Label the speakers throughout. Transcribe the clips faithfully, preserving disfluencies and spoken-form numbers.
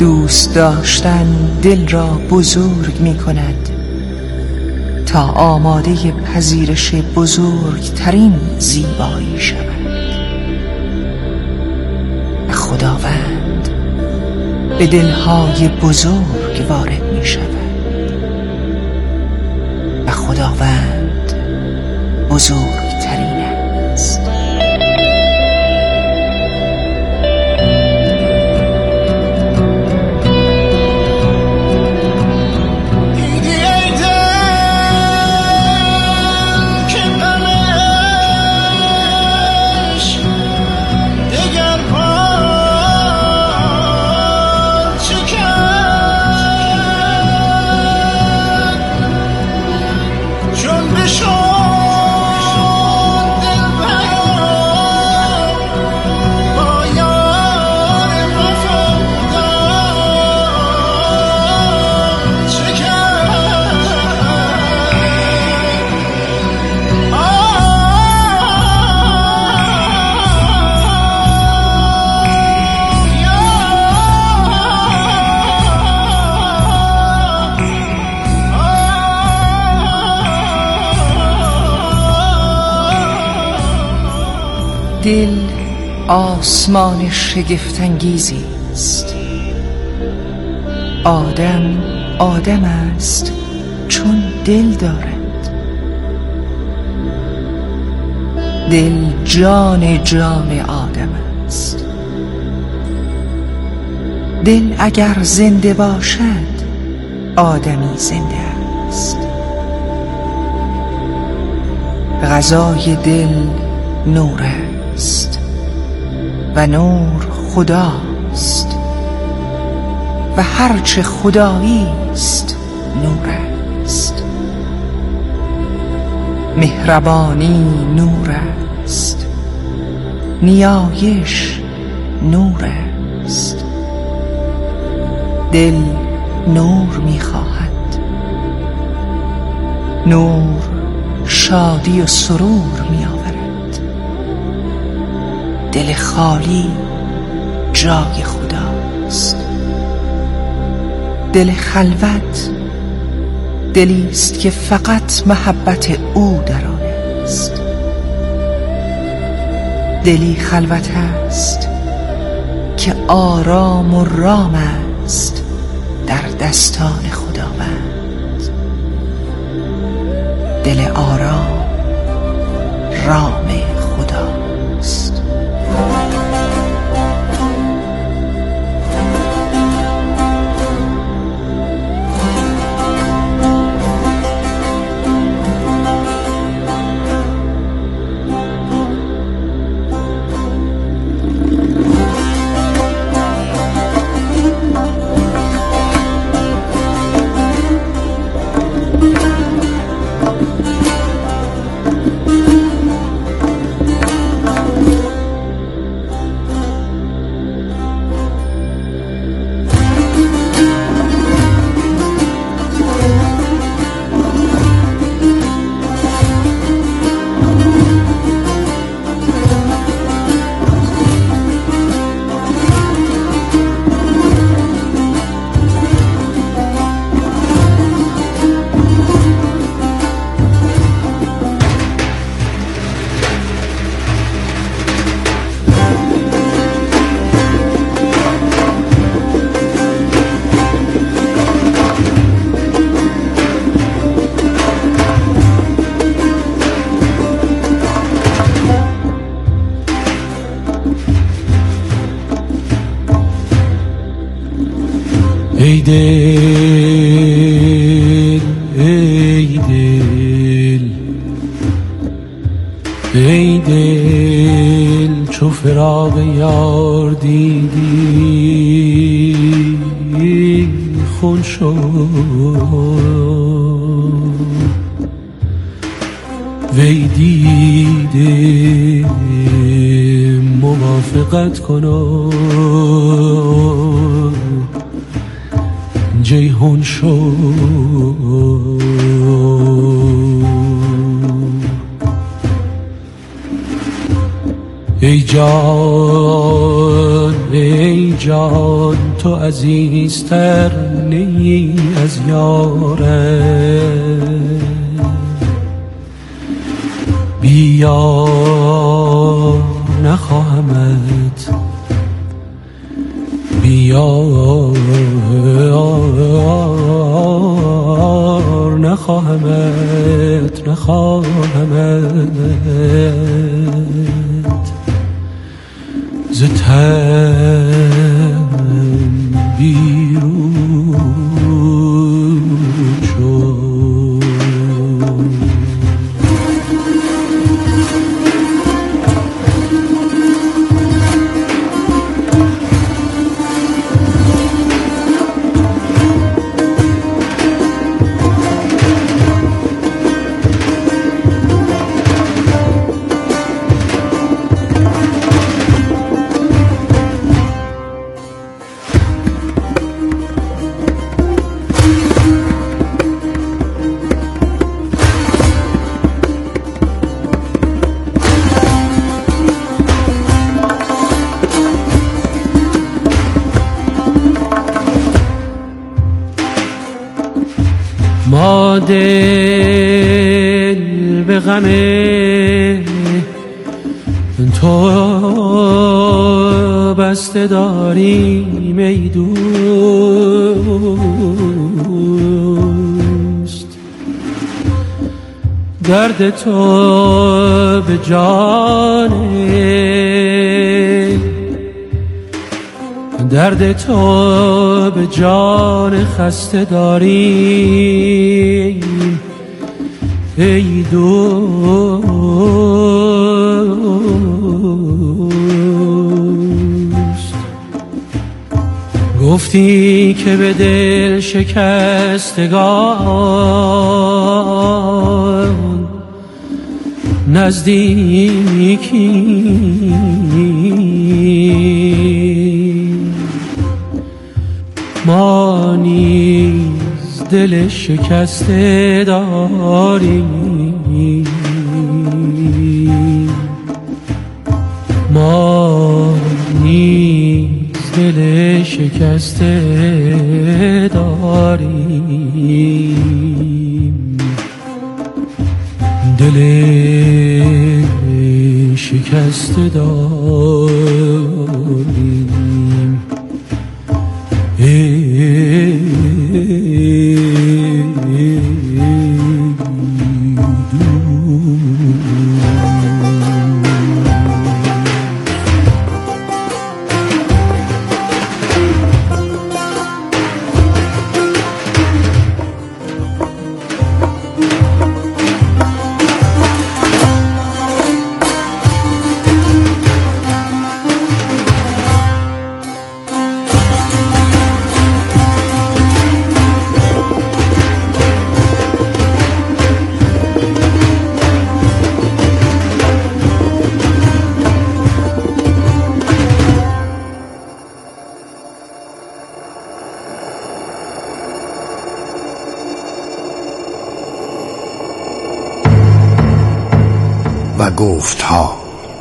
Speaker 1: دوست داشتن دل را بزرگ می کند تا آماده پذیرش بزرگترین زیبایی شود. و خداوند به دلهای بزرگ وارد می شود و خداوند بزرگترین است. دل آسمان شگفت‌انگیزی است. آدم آدم است چون دل دارد. دل جان جان آدم است. دل اگر زنده باشد آدمی زنده است. غذای دل نور است و نور خداست و هرچه خدایی است نور است. مهربانی نور است، نیایش نور است. دل نور می‌خواهد. نور شادی و سرور می‌آورد. دل خالی جای خداست. دل خلوت دلی است که فقط محبت او در آن است. دلی خلوت است که آرام و رام است در دستان خداوند. دل آرام رام خداست.
Speaker 2: ای دل ای دل ای دل چو فراق یار دیدی خون شد. وی دیده موافقت کنم جیهون شد. ای جان ای جان تو عزیزتر نی از یارم. بیا نخواهمت، بیا نخواهمت، نخواهمت ز تن بیرون شد. ما دل به غم تو بسته داریم ای دوست، درد تو به جان درد تو به جان خسته داریم ای دوست. گفتی که به دل شکستگان نزدیکی، ما نیز دل شکسته داریم، ما نیز دل شکسته داریم، دل شکسته داریم.
Speaker 3: و گفتها.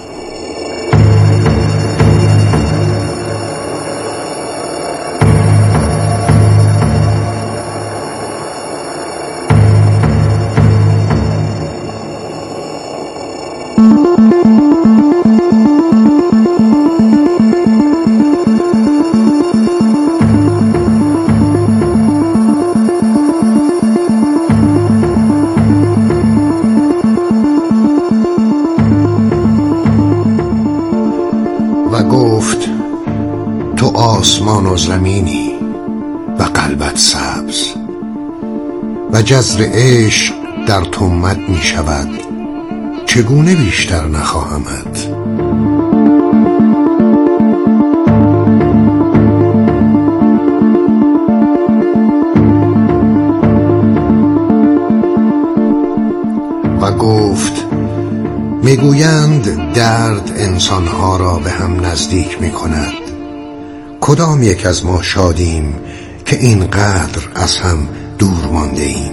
Speaker 3: گفت تو آسمان و زمینی و قلبت سبز و جذر عشق در تهمت می شود، چگونه بیشتر نخواهمت. و گفت میگویند درد انسانها را به هم نزدیک می کند. کدام یک از ما شادیم که اینقدر از هم دور مانده ایم؟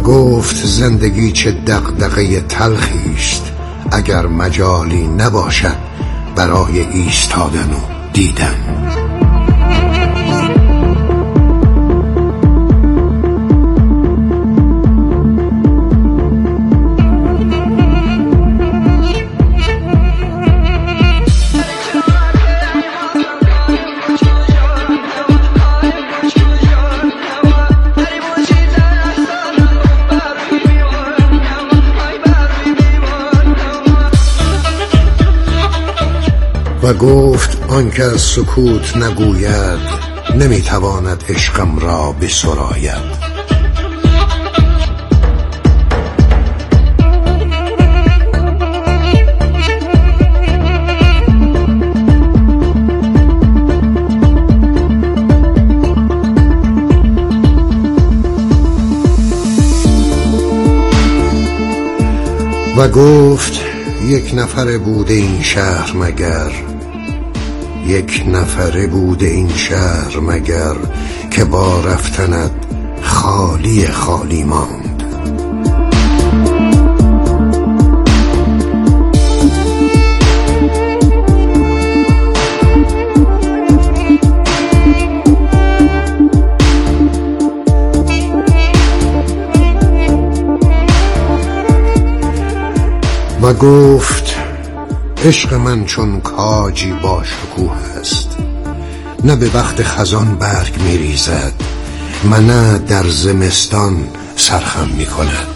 Speaker 3: گفت زندگی چه دغدغه تلخیست اگر مجالی نباشد برای ایستادن و دیدن. و گفت آنکه از سکوت نگوید نمیتواند عشقم را بسراید. و گفت یک نفر بوده این شهر مگر، یک نفره بوده این شهر مگر که با رفتنت خالی خالی ماند. و گفت عشق من چون کاجی با شکوه است، نه به وقت خزان برگ می ریزد و نه در زمستان سرخم می کند.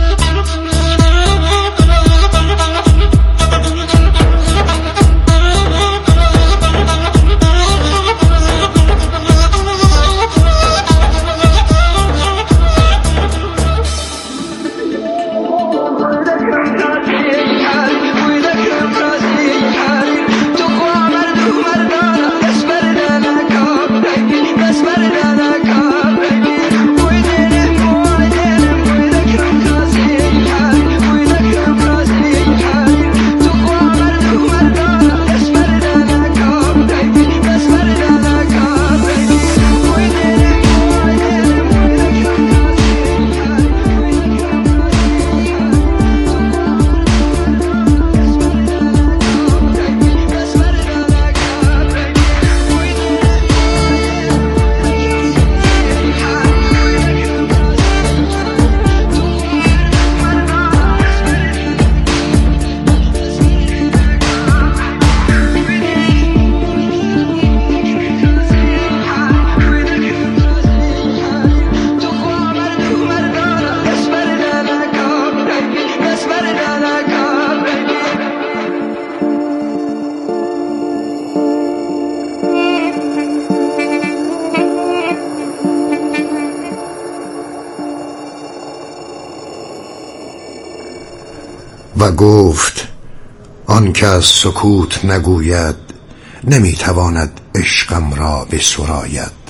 Speaker 3: و گفت آن که از سکوت نگوید نمیتواند عشقم را بسراید.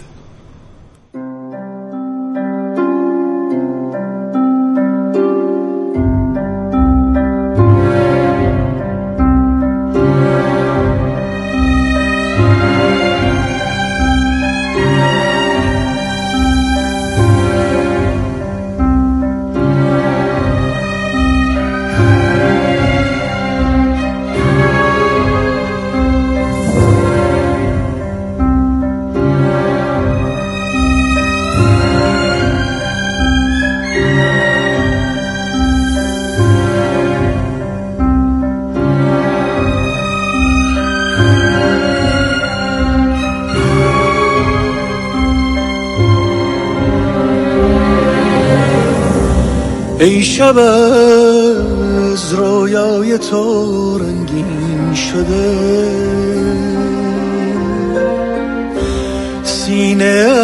Speaker 2: ای شب از رویای تو رنگین شده، سینه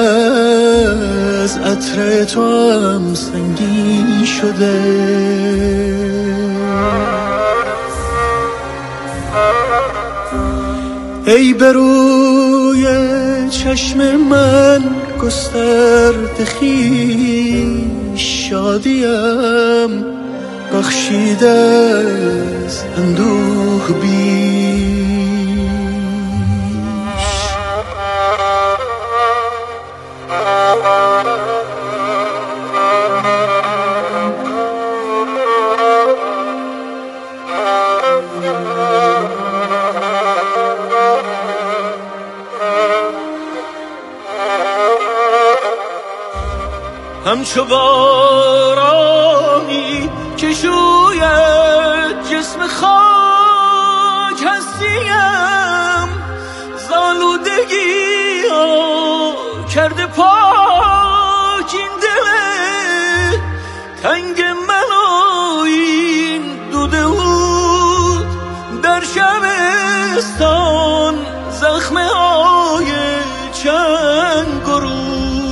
Speaker 2: از عطر تو هم سنگین شده. ای به روی چشم من گسترده خویش، شادیم بخشیده از اندوه بیش. همچو بارانی که شوید جسم خاک هستیم، زالودگی ها کرده پاک این دل تنگ من و این دوده بود در شبستان زخمه های چند گروه.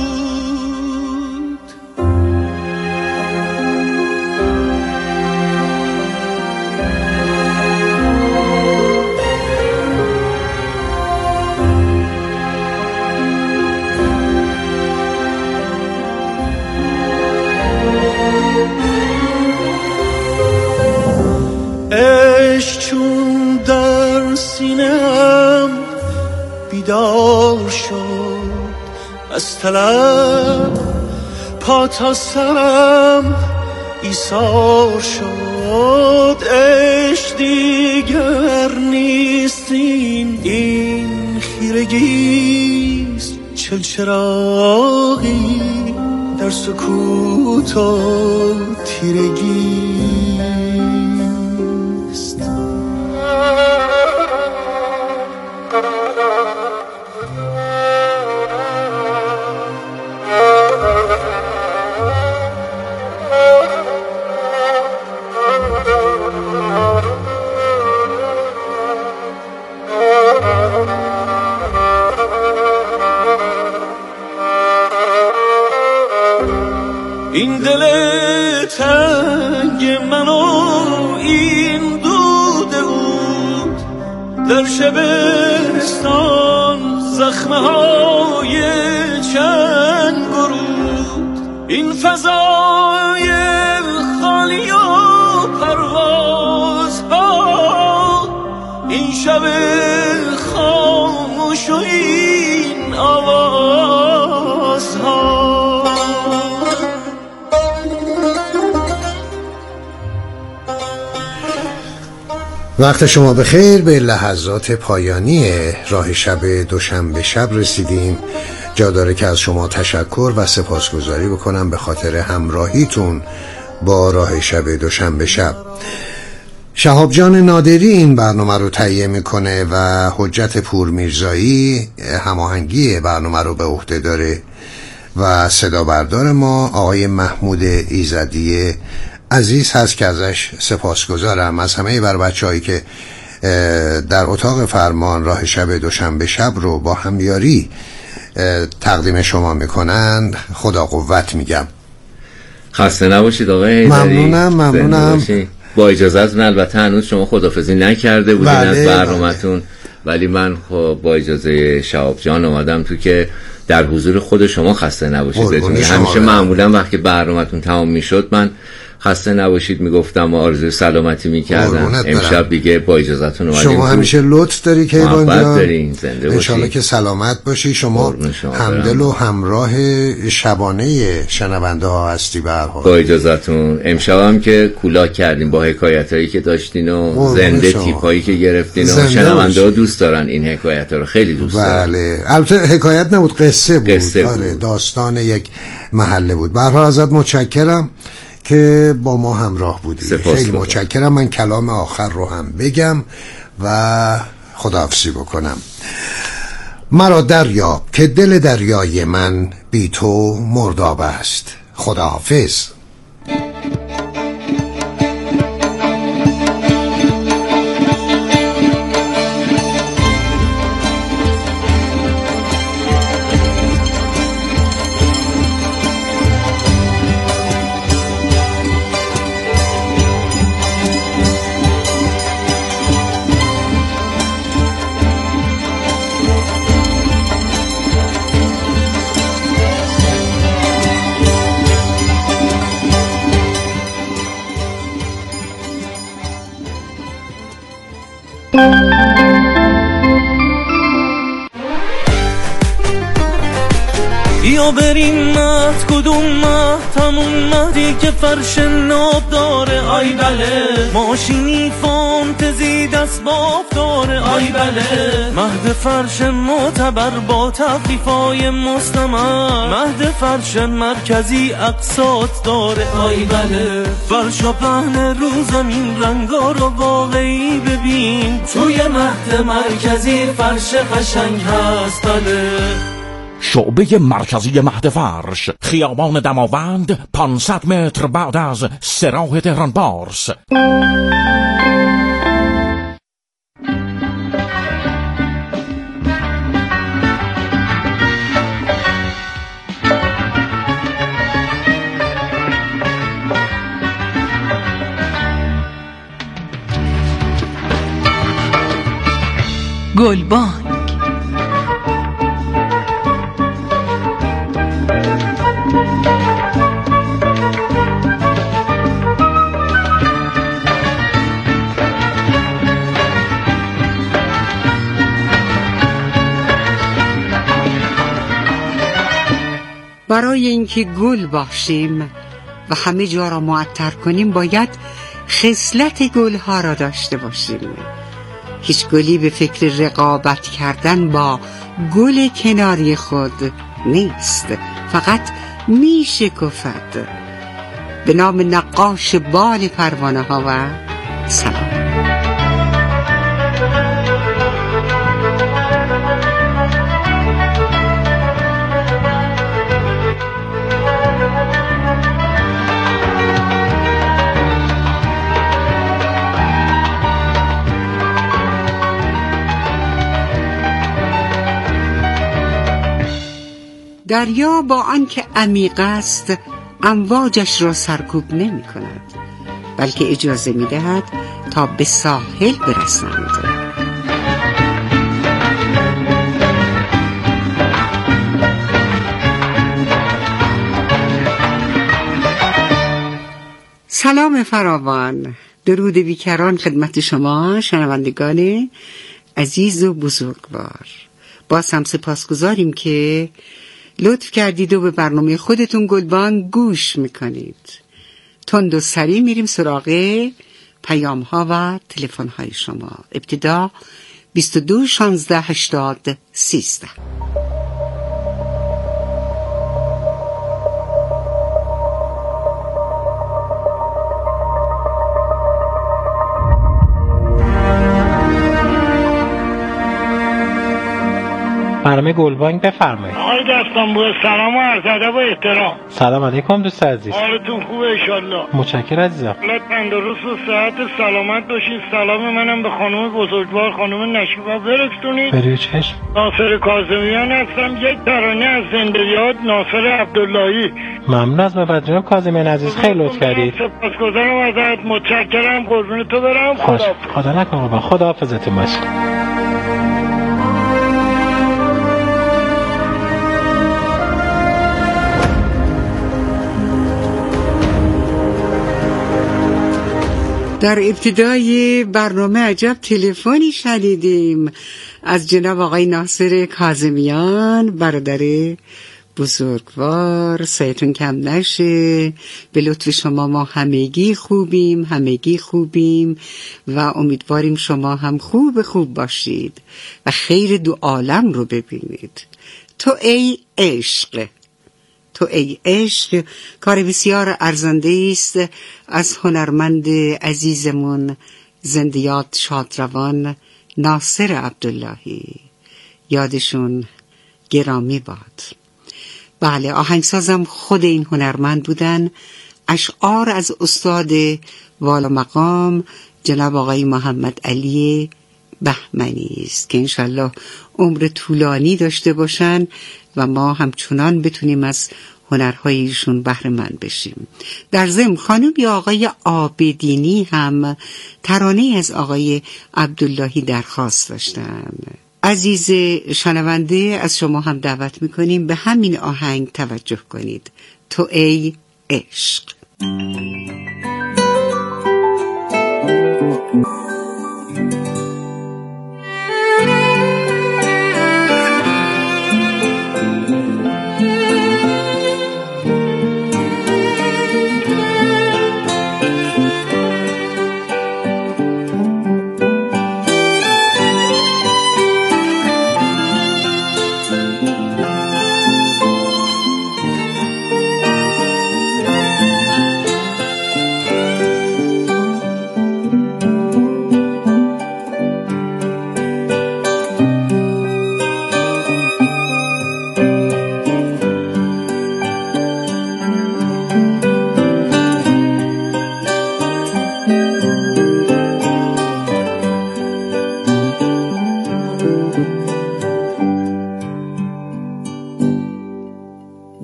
Speaker 2: عشق چون در سینه‌ام بیدار شد، از طلب پا تا سرم ایثار شد. عشق دیگر نیست این این خیرگیست، چلچراغی در سکوت و تیرگی. این دل تنگ من و این دوده بود در شبستان زخمه های چند گرود. این فضای خالی و پرواز ها، این شب خاموش و این آواز ها.
Speaker 3: وقت شما بخیر. به لحظات پایانی راه شب دوشنبه شب رسیدیم. جا داره که از شما تشکر و سپاسگزاری بکنم به خاطر همراهیتون با راه شب دوشنبه شب. شهاب جان نادری این برنامه رو تهیه میکنه و حجت پور میرزایی هماهنگی برنامه رو به عهده داره و صدا بردار ما آقای محمود ایزدی عزیز هست که ازش سپاسگزارم. از همه بر بچه‌هایی که در اتاق فرمان راه شب دوشنبه شب رو با همیاری تقدیم شما میکنند خدا قوت میگم.
Speaker 4: خسته نباشید آقای حیدری.
Speaker 3: ممنونم ممنونم.
Speaker 4: با اجازهتون البته هنوز شما خداحافظی نکرده بودین بله، از برنامه‌تون بله. ولی من خب با اجازه شهاب جان اومدم تو که در حضور خود شما خسته نباشید. همیشه معمولا وقتی برنامه‌تون تمام میشد من خسته نباشید میگفتم و آرزوی سلامتی میکردم. امشب دیگه با اجازهتون اومدیم.
Speaker 3: شما همیشه لطف داری که
Speaker 4: محبت دارین، زنده باشی.
Speaker 3: انشالله که سلامت باشی. شما همدل و همراه شبانه شنونده ها هستی به هر حال.
Speaker 4: با اجازهتون امشب هم که کولاک کردیم با حکایتایی که داشتین و زنده تیپایی که گرفتین و شنونده ها دوست دارن این حکایت رو، خیلی دوست دارن.
Speaker 3: بله البته حکایت نبود، قصه بود.
Speaker 4: قصه
Speaker 3: آره
Speaker 4: بود.
Speaker 3: داستان یک محله بود. به هر حال ازت متشکرم که با ما همراه بودی. خیلی متشکرم. من کلام آخر رو هم بگم و خداحافظی بکنم. مرا دریاب که دل دریای من بی تو مرداب است. خداحافظ.
Speaker 2: جا بریم مهد کدوم مهد همون مهدی که فرش ناب داره آی بله ماشینی فانتزی دست باف داره آی بله مهد فرش معتبر با تخفیفای مستمر مهد فرش مرکزی اقساط داره آی بله فرشا پهن رو زمین رنگا رو واقعی ببین توی مهد مرکزی فرش قشنگ هست بله
Speaker 5: شعبه مرکزی مهد فرش خیابان دماوند پانصد متر بعد از سراح تهران بارس.
Speaker 1: گلبانگ
Speaker 6: برای اینکه گل باشیم و همه جا را معطر کنیم باید خصلت گلها را داشته باشیم. هیچ گلی به فکر رقابت کردن با گل کناری خود نیست، فقط می شکفد. به نام نقاش بال پروانه ها و سلام. دریا با آنکه عمیق است امواجش را سرکوب نمی کند، بلکه اجازه می دهد تا به ساحل برسند. سلام فراوان، درود بیکران خدمت شما شنوندگان عزیز و بزرگوار. باز هم سپاسگزاریم که لطف کردید و به برنامه خودتون گلبانگ گوش میکنید. تند و سریع میریم سراغ پیام ها و تلفن های شما. ابتدا بیست و دو شانزده هشتاد سیزده.
Speaker 7: برنامه گلبانگ بفرمایید.
Speaker 8: آقای دستانبور سلام و عرض ادب و احترام.
Speaker 7: سلام علیکم دوست عزیز.
Speaker 8: حالتون خوبه ان شاء الله؟
Speaker 7: متشکرم عزیزم.
Speaker 8: حالت تندرست و صحت سلامت باشید. سلام منم به خانم بزرگوار خانم نشیبا برسونید.
Speaker 7: بری چشم.
Speaker 8: ناصر کاظمیان هستم. یک ترانه از زندگیات ناصر عبداللهی.
Speaker 7: ممنون از محبت جناب کاظمیان عزیز، خیلی لطف کردید.
Speaker 8: سپاسگزارم ازت، متشکرم. قربون تو برم.
Speaker 7: خدا خدا نکنه. خدا حافظتون باشه.
Speaker 6: در ابتدای برنامه عجب تلفنی شنیدیم از جناب آقای ناصر کاظمیان، برادر بزرگوار. سایتون کم نشه. به لطف شما ما همگی خوبیم، همگی خوبیم و امیدواریم شما هم خوب خوب باشید و خیر دو عالم رو ببینید. تو ای عشق، تو ای عشق کار بسیار ارزنده است از هنرمند عزیزمون زندیات شادروان ناصر عبداللهی، یادشون گرامی باد. بله، آهنگسازم خود این هنرمند بودن. اشعار از استاد والا مقام جناب آقای محمد علی بهمنی است که انشالله عمر طولانی داشته باشن و ما همچنان بتونیم از هنرهای ایشون بهره مند بشیم. در ضمن خانم یا آقای آبدینی هم ترانه از آقای عبداللهی درخواست داشتن. عزیز شنونده، از شما هم دعوت میکنیم به همین آهنگ توجه کنید. تو ای عشق.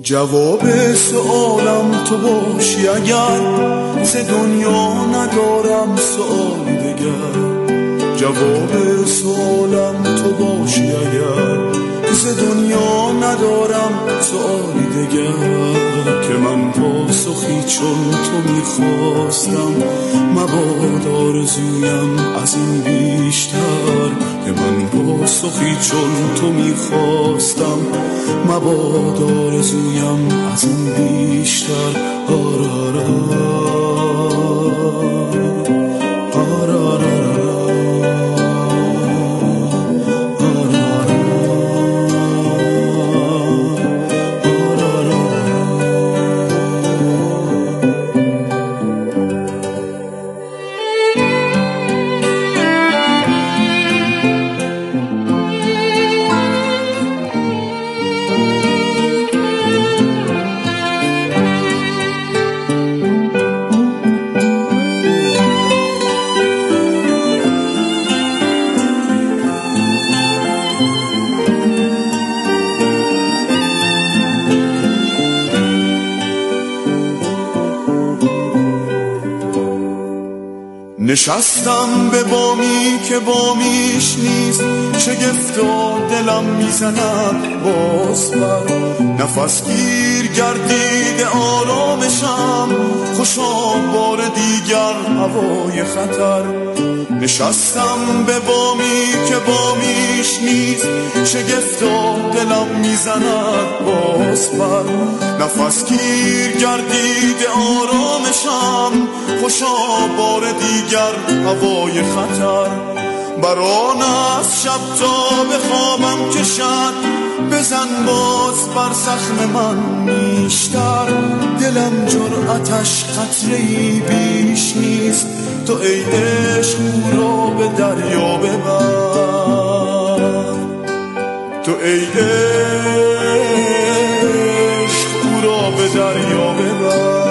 Speaker 9: جواب سوالم تو باشی اگر ز دنیا ندارم سوال دگر. جواب سوالم تو باشی اگر ز دنیا ندارم سوالی دگر. که من پاسخی چون تو میخواستم مبادا آرزویم از این بیشتر. که من پاسخی چون تو میخواستم مبادا آرزویم از این بیشتر. آرارا آرارا نشستم به بامی که بامیش نیست، شگفتا دلم میزند باز بر. نفس گیر گردید آرامشم، خوشا بار دیگر هوای خطر. نشستم به بامی که بامیش نیست، شگفتا دلم میزند باز بر. نفس گیر گردید آرامشم، خوشا بار دیگر هوای خطر. بران از شب تا به خوابم کشد، بزن باز بر زخم من نیشتر. دلم جرأتش قطره‌ای بیش نیست، تو ای عشق او را به دریا ببر. تو ای عشق او را به دریا ببر.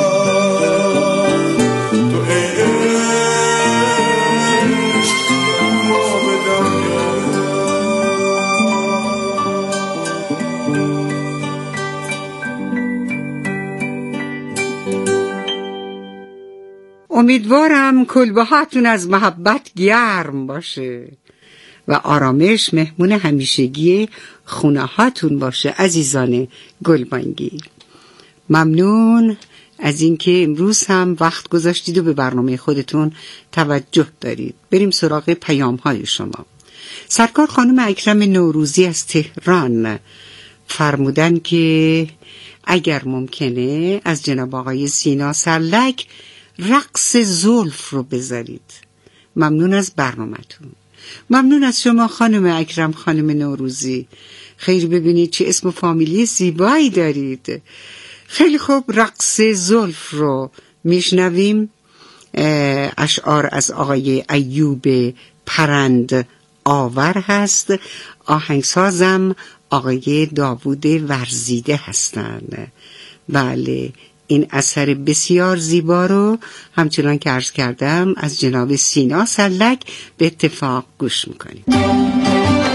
Speaker 6: امیدوارم کلبه‌هاتون از محبت گرم باشه و آرامش مهمون همیشگی خونه هاتون باشه. عزیزان گلبانگی، ممنون از اینکه امروز هم وقت گذاشتید و به برنامه خودتون توجه دارید. بریم سراغ پیام های شما. سرکار خانم اکرم نوروزی از تهران فرمودن که اگر ممکنه از جناب آقای سینا سرلک رقص زلف رو بذارید. ممنون از برنامه‌تون. ممنون از شما خانم اکرم خانم نوروزی. خیر، ببینید چه اسم و فامیلی زیبایی دارید. خیلی خوب، رقص زلف رو میشنویم. اشعار از آقای ایوب پرند آور هست. آهنگسازم آقای داوود ورزیده هستند. بله، این اثر بسیار زیبا رو همچنان که عرض کردم از جناب سینا سرلک به اتفاق گوش میکنیم.